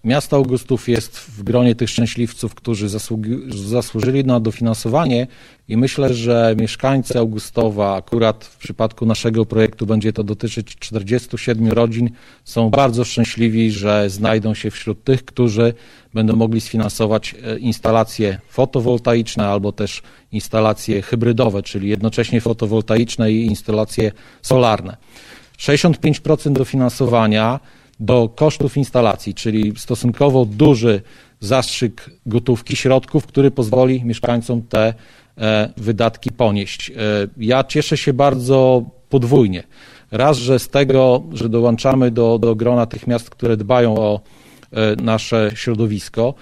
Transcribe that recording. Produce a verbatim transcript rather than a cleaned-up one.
miasto Augustów jest w gronie tych szczęśliwców, którzy zasługi- zasłużyli na dofinansowanie i myślę, że mieszkańcy Augustowa, akurat w przypadku naszego projektu będzie to dotyczyć czterdziestu siedmiu rodzin, są bardzo szczęśliwi, że znajdą się wśród tych, którzy będą mogli sfinansować instalacje fotowoltaiczne albo też instalacje hybrydowe, czyli jednocześnie fotowoltaiczne i instalacje solarne. sześćdziesiąt pięć procent dofinansowania do kosztów instalacji, czyli stosunkowo duży zastrzyk gotówki, środków, który pozwoli mieszkańcom te e, wydatki ponieść. E, ja cieszę się bardzo podwójnie. Raz, że z tego, że dołączamy do, do grona tych miast, które dbają o e, nasze środowisko,